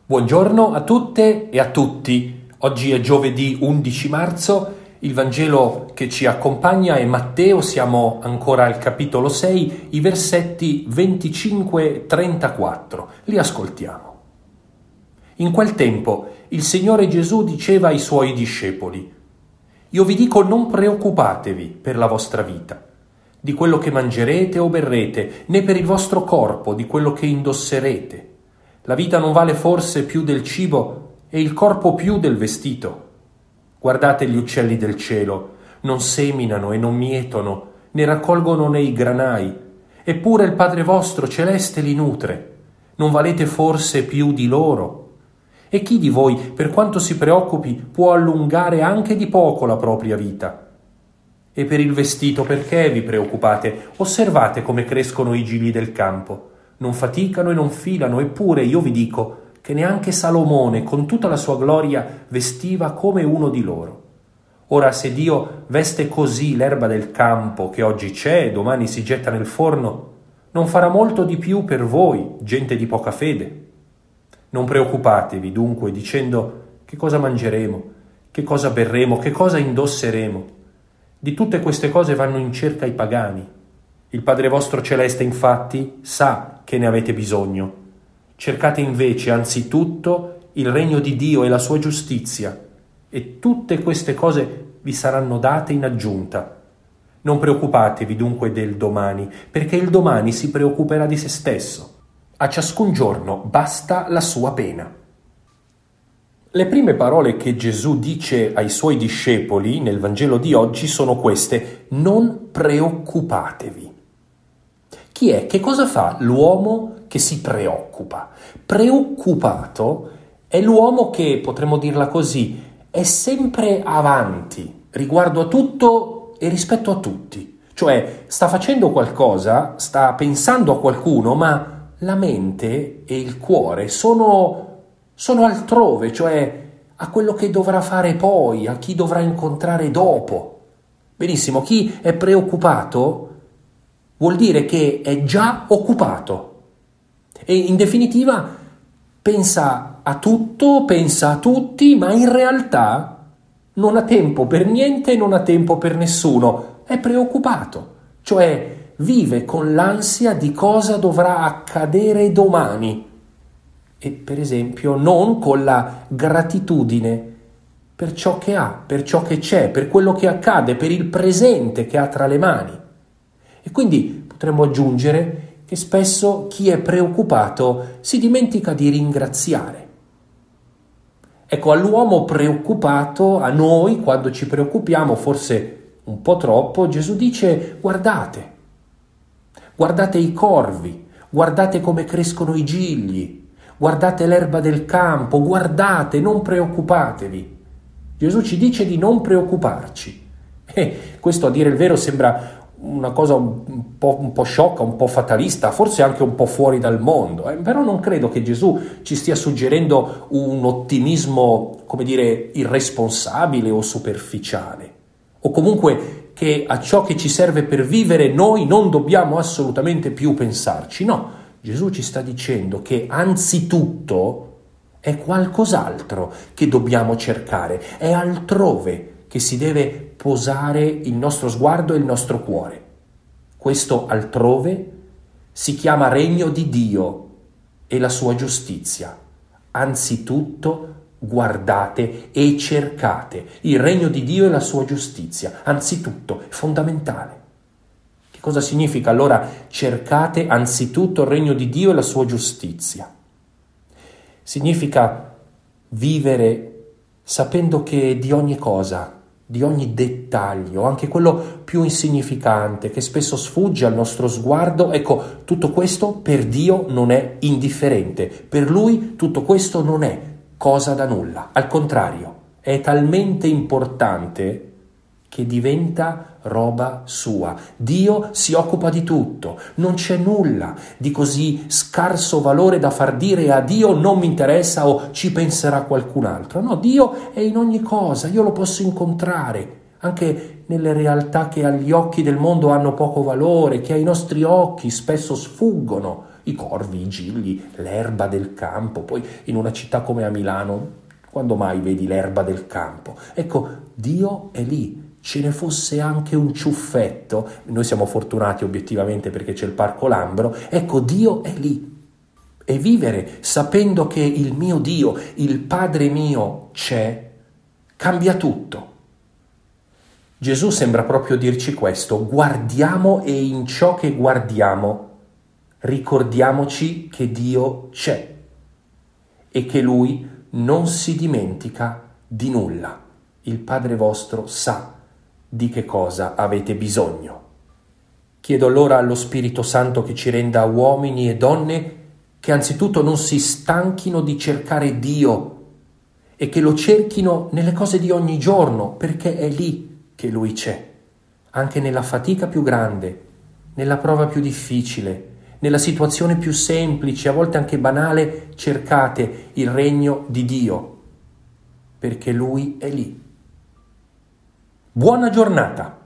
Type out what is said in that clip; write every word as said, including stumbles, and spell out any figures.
Buongiorno a tutte e a tutti. Oggi è giovedì undici marzo, il Vangelo che ci accompagna è Matteo, siamo ancora al capitolo sei, i versetti venticinque trentaquattro. Li ascoltiamo. In quel tempo il Signore Gesù diceva ai Suoi discepoli: «Io vi dico, non preoccupatevi per la vostra vita, di quello che mangerete o berrete, né per il vostro corpo, di quello che indosserete. La vita non vale forse più del cibo e il corpo più del vestito? Guardate gli uccelli del cielo, non seminano e non mietono, né raccolgono nei granai, eppure il Padre vostro celeste li nutre. Non valete forse più di loro? E chi di voi, per quanto si preoccupi, può allungare anche di poco la propria vita? E per il vestito perché vi preoccupate? Osservate come crescono i gigli del campo. Non faticano e non filano, eppure io vi dico che neanche Salomone, con tutta la sua gloria, vestiva come uno di loro. Ora, se Dio veste così l'erba del campo, che oggi c'è e domani si getta nel forno, non farà molto di più per voi, gente di poca fede? Non preoccupatevi dunque dicendo: che cosa mangeremo, che cosa berremo, che cosa indosseremo. Di tutte queste cose vanno in cerca i pagani. Il Padre vostro celeste, infatti, sa che ne avete bisogno. Cercate invece anzitutto il regno di Dio e la sua giustizia, e tutte queste cose vi saranno date in aggiunta. Non preoccupatevi dunque del domani, perché il domani si preoccuperà di se stesso. A ciascun giorno basta la sua pena. Le prime parole che Gesù dice ai suoi discepoli nel Vangelo di oggi sono queste: non preoccupatevi. Chi è? Che cosa fa l'uomo che si preoccupa? Preoccupato è l'uomo che, potremmo dirla così, è sempre avanti riguardo a tutto e rispetto a tutti. Cioè sta facendo qualcosa, sta pensando a qualcuno, ma la mente e il cuore sono, sono altrove, cioè a quello che dovrà fare poi, a chi dovrà incontrare dopo. Benissimo, chi è preoccupato vuol dire che è già occupato e in definitiva pensa a tutto, pensa a tutti, ma in realtà non ha tempo per niente e non ha tempo per nessuno. È preoccupato, cioè vive con l'ansia di cosa dovrà accadere domani e, per esempio, non con la gratitudine per ciò che ha, per ciò che c'è, per quello che accade, per il presente che ha tra le mani. E quindi potremmo aggiungere che spesso chi è preoccupato si dimentica di ringraziare. Ecco, all'uomo preoccupato, a noi, quando ci preoccupiamo, forse un po' troppo, Gesù dice: guardate, guardate i corvi, guardate come crescono i gigli, guardate l'erba del campo, guardate, non preoccupatevi. Gesù ci dice di non preoccuparci. E questo, a dire il vero, sembra una cosa un po', un po' sciocca, un po' fatalista, forse anche un po' fuori dal mondo, eh? Però non credo che Gesù ci stia suggerendo un ottimismo, come dire, irresponsabile o superficiale, o comunque che a ciò che ci serve per vivere noi non dobbiamo assolutamente più pensarci. No, Gesù ci sta dicendo che anzitutto è qualcos'altro che dobbiamo cercare, è altrove che si deve posare il nostro sguardo e il nostro cuore. Questo altrove si chiama regno di Dio e la sua giustizia. Anzitutto guardate e cercate il regno di Dio e la sua giustizia. Anzitutto, è fondamentale. Che cosa significa allora cercate anzitutto il regno di Dio e la sua giustizia? Significa vivere sapendo che di ogni cosa, di ogni dettaglio, anche quello più insignificante, che spesso sfugge al nostro sguardo, ecco, tutto questo per Dio non è indifferente. Per Lui tutto questo non è cosa da nulla. Al contrario, è talmente importante che diventa roba sua. Dio si occupa di tutto. Non c'è nulla di così scarso valore da far dire a Dio non mi interessa o ci penserà qualcun altro. No, Dio è in ogni cosa, io lo posso incontrare, anche nelle realtà che agli occhi del mondo hanno poco valore, che ai nostri occhi spesso sfuggono. i corvi, i gigli, l'erba del campo. Poi in una città come a Milano, quando mai vedi l'erba del campo? Ecco, Dio è lì. Ce ne fosse anche un ciuffetto, noi siamo fortunati obiettivamente perché c'è il Parco Lambro, ecco, Dio è lì. E vivere sapendo che il mio Dio, il Padre mio c'è, cambia tutto. Gesù sembra proprio dirci questo: guardiamo e in ciò che guardiamo ricordiamoci che Dio c'è e che Lui non si dimentica di nulla. Il Padre vostro sa di che cosa avete bisogno. Chiedo allora allo Spirito Santo che ci renda uomini e donne che anzitutto non si stanchino di cercare Dio e che lo cerchino nelle cose di ogni giorno, perché è lì che Lui c'è, anche nella fatica più grande, nella prova più difficile, nella situazione più semplice, a volte anche banale. Cercate il regno di Dio, perché Lui è lì. Buona giornata!